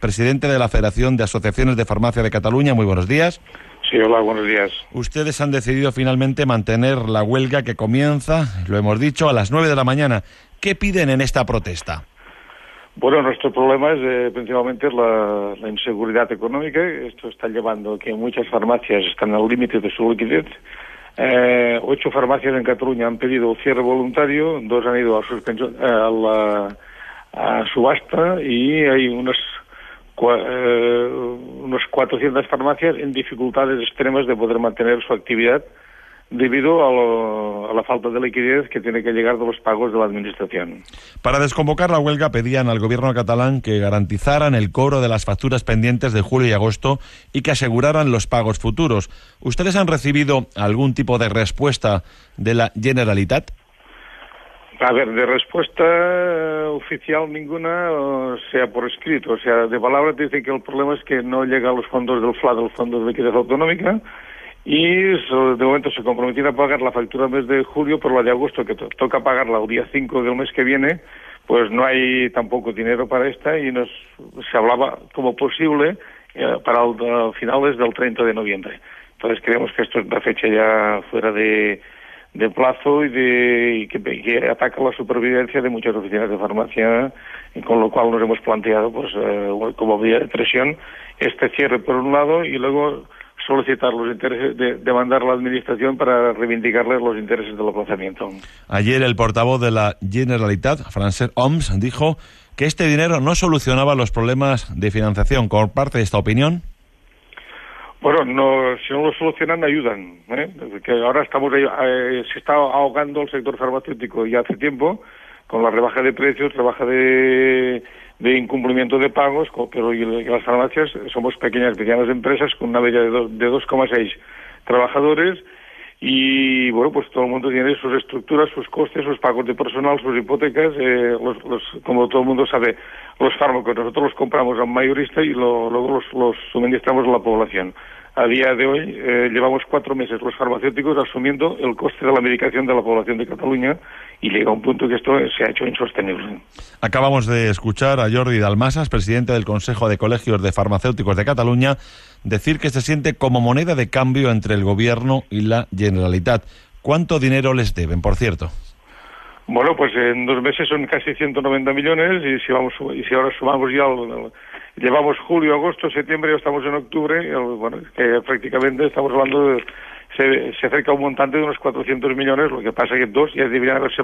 presidente de la Federación de Asociaciones de Farmacia de Cataluña. Muy buenos días. Sí, hola, buenos días. Ustedes han decidido finalmente mantener la huelga que comienza, lo hemos dicho, a las 9 de la mañana. ¿Qué piden en esta protesta? Bueno, nuestro problema es principalmente la inseguridad económica. Esto está llevando a que muchas farmacias están al límite de su liquidez. 8 farmacias en Cataluña han pedido cierre voluntario, 2 han ido a subasta y hay unos 400 farmacias en dificultades extremas de poder mantener su actividad debido a la falta de liquidez que tiene que llegar de los pagos de la Administración. Para desconvocar la huelga pedían al gobierno catalán que garantizaran el cobro de las facturas pendientes de julio y agosto y que aseguraran los pagos futuros. ¿Ustedes han recibido algún tipo de respuesta de la Generalitat? A ver, de respuesta oficial ninguna, sea por escrito, o sea, de palabra te dicen que el problema es que no llega a los fondos del FLA, del Fondo de Liquidez Autonómica, y de momento se comprometieron a pagar la factura del mes de julio, pero la de agosto, que toca pagarla el día 5 del mes que viene, pues no hay tampoco dinero para esta, y se hablaba como posible para finales del 30 de noviembre. Entonces creemos que esto es una fecha ya fuera de plazo y que ataca la supervivencia de muchas oficinas de farmacia, y con lo cual nos hemos planteado, pues como vía de presión, este cierre por un lado y luego solicitar los intereses, demandar a la Administración para reivindicarles los intereses del aplazamiento. Ayer el portavoz de la Generalitat, Francesc Homs, dijo que este dinero no solucionaba los problemas de financiación. ¿Comparte esta opinión? Bueno, si no lo solucionan, ayudan, porque ahora se está ahogando el sector farmacéutico ya hace tiempo, con la rebaja de precios, rebaja de incumplimiento de pagos, pero las farmacias somos pequeñas empresas con una media de 2,6 trabajadores y, bueno, pues todo el mundo tiene sus estructuras, sus costes, sus pagos de personal, sus hipotecas, como todo el mundo sabe, los fármacos nosotros los compramos a un mayorista y luego los suministramos a la población. A día de hoy llevamos 4 meses los farmacéuticos asumiendo el coste de la medicación de la población de Cataluña y llega un punto que esto se ha hecho insostenible. Acabamos de escuchar a Jordi Dalmasas, presidente del Consejo de Colegios de Farmacéuticos de Cataluña, decir que se siente como moneda de cambio entre el Gobierno y la Generalitat. ¿Cuánto dinero les deben, por cierto? Bueno, pues en 2 meses son casi 190 millones y si ahora sumamos ya llevamos julio, agosto, septiembre, ya estamos en octubre, bueno, que prácticamente estamos hablando se acerca a un montante de unos 400 millones, lo que pasa que 2 ya deberían haberse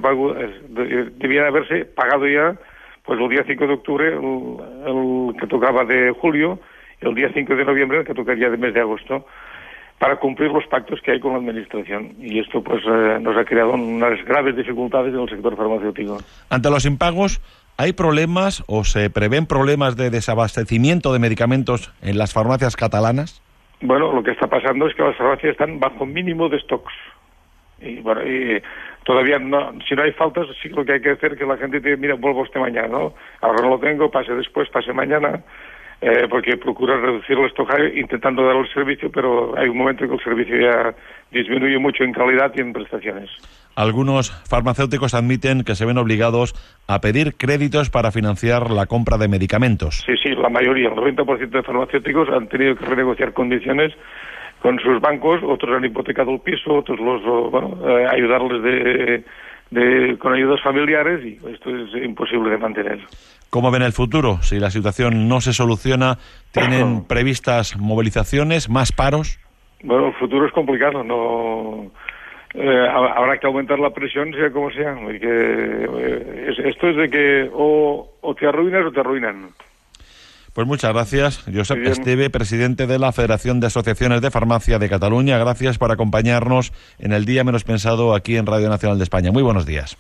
pagado ya, pues el día 5 de octubre, el que tocaba de julio, el día 5 de noviembre, el que tocaría de mes de agosto, para cumplir los pactos que hay con la Administración. Y esto pues nos ha creado unas graves dificultades en el sector farmacéutico. Ante los impagos, ¿hay problemas o se prevén problemas de desabastecimiento de medicamentos en las farmacias catalanas? Bueno, lo que está pasando es que las farmacias están bajo mínimo de stocks. Y bueno, todavía no, si no hay faltas, sí lo que hay que hacer es que la gente diga, mira, vuelvo este mañana, ¿no? Ahora no lo tengo, pase después, pase mañana, porque procura reducir el stock intentando dar el servicio, pero hay un momento en que el servicio ya disminuye mucho en calidad y en prestaciones. Algunos farmacéuticos admiten que se ven obligados a pedir créditos para financiar la compra de medicamentos. Sí, la mayoría, el 90% de farmacéuticos han tenido que renegociar condiciones con sus bancos, otros han hipotecado el piso, otros ayudarles con ayudas familiares y esto es imposible de mantener. ¿Cómo ven el futuro? Si la situación no se soluciona, ¿tienen previstas movilizaciones, más paros? Bueno, el futuro es complicado, no... habrá que aumentar la presión, sea como sea. Esto es de que o te arruinas o te arruinan. Pues muchas gracias, Josep Esteve, presidente de la Federación de Asociaciones de Farmacia de Cataluña. Gracias por acompañarnos en el día menos pensado aquí en Radio Nacional de España. Muy buenos días.